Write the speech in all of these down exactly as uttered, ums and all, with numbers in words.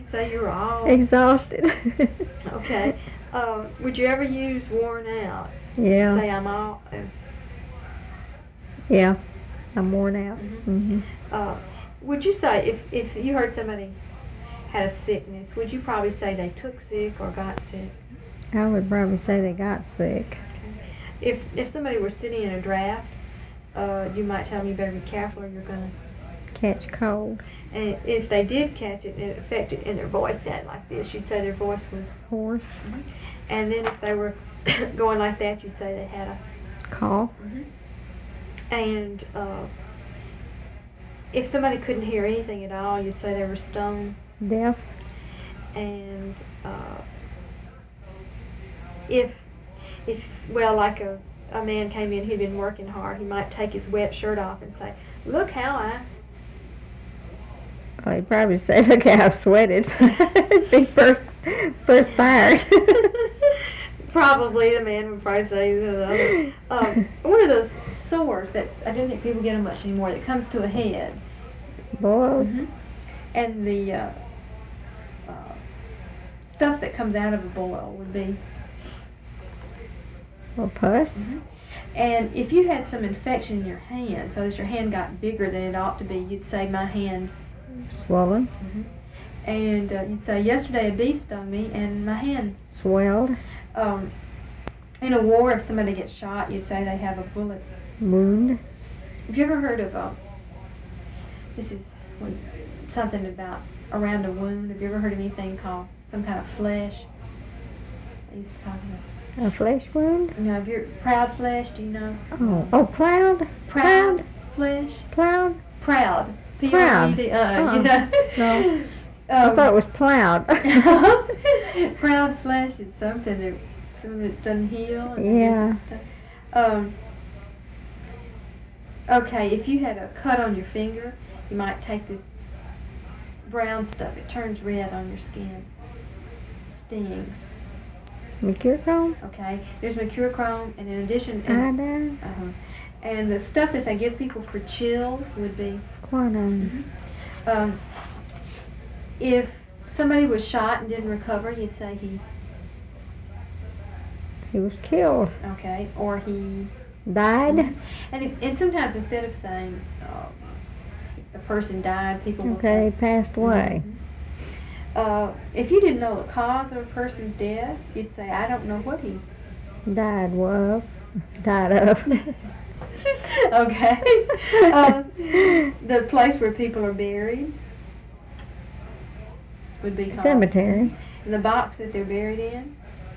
you'd say you were all exhausted. Okay. Uh, would you ever use worn out? Yeah. Say I'm all. Uh, yeah. I'm worn out. Mm-hmm. Mm-hmm. Uh, would you say if if you heard somebody had a sickness, would you probably say they took sick or got sick? I would probably say they got sick. Okay. If if somebody were sitting in a draft, uh, you might tell them you better be careful or you're gonna catch cold. And if they did catch it, it affected, and their voice sounded like this, you'd say their voice was hoarse. Mm-hmm. And then if they were going like that, you'd say they had a cough. Mm-hmm. And uh, if somebody couldn't hear anything at all, you'd say they were stone deaf. And uh, if if well, like a a man came in, he'd been working hard, he might take his wet shirt off and say, "Look how I." Well, he'd probably say, "Look how I've sweated." Be first, perspired. Probably the man would probably say that. Um, one of those sores that I don't think people get them much anymore that comes to a head. Boils. Mm-hmm. And the uh, uh, stuff that comes out of a boil would be. Or pus. Mm-hmm. And if you had some infection in your hand, so that your hand got bigger than it ought to be, you'd say my hand swollen. Mm-hmm. And uh, you'd say yesterday a bee stung me and my hand swelled. Um, in a war, if somebody gets shot, you'd say they have a bullet wound. Have you ever heard of a? This is when, something about around a wound. Have you ever heard of anything called some kind of flesh? They used to talk about a flesh wound. You know, have you proud flesh? Do you know? Oh, oh, proud. Proud, proud flesh. Proud. Proud. Proud. Uh, uh-uh. you know. No. Um, I thought it was plowed. Proud flesh is something that something that doesn't heal. And yeah. Stuff. Um. Okay, if you had a cut on your finger, you might take this brown stuff. It turns red on your skin. Stings. Mercurochrome? Okay, there's mercurochrome, and in addition, iodine. Uh-huh. And the stuff that they give people for chills would be quinine. Mm-hmm. Um, if somebody was shot and didn't recover, you'd say he he was killed. Okay, or he died. Mm-hmm. And if, and sometimes instead of saying uh, the person died, people will okay say, passed away. Mm-hmm. Uh, if you didn't know the cause of a person's death, you'd say, I don't know what he died of. Died of. Okay. uh, the place where people are buried would be called cemetery. And the box that they're buried in?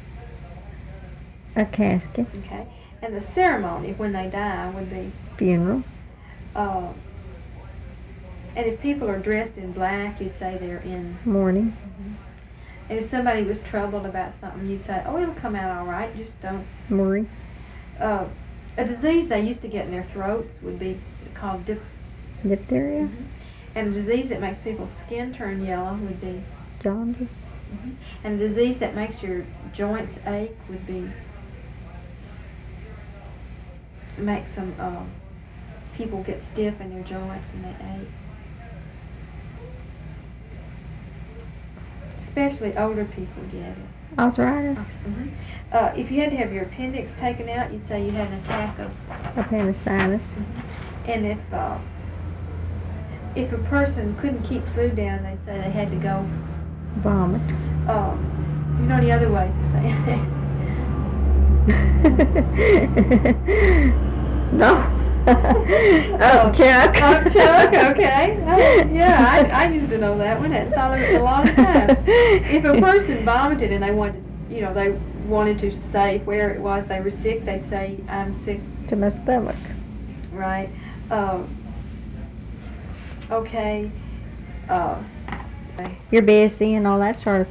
A casket. Okay. And the ceremony when they die would be? Funeral. Uh, and if people are dressed in black, you'd say they're in mourning. Mm-hmm. And if somebody was troubled about something, you'd say, oh, it'll come out all right, just don't worry. Uh, a disease they used to get in their throats would be called dip- diphtheria. Mm-hmm. And a disease that makes people's skin turn yellow would be jaundice. Mm-hmm. And a disease that makes your joints ache would be makes some uh, people get stiff in their joints and they ache. Especially older people get it. Arthritis. Mm-hmm. Uh, if you had to have your appendix taken out, you'd say you had an attack of appendicitis. Mm-hmm. And if uh, if a person couldn't keep food down, they'd say they had to go vomit. Uh, you know any other ways of saying that? No. Oh, Chuck. Oh, Chuck, okay. Oh, yeah, I, I used to know that one. Hadn't thought of it in a long time. If a person vomited and they wanted, you know, they wanted to say where it was they were sick, they'd say, I'm sick to my stomach. Right. Um, okay. Uh, You're busy and all that sort of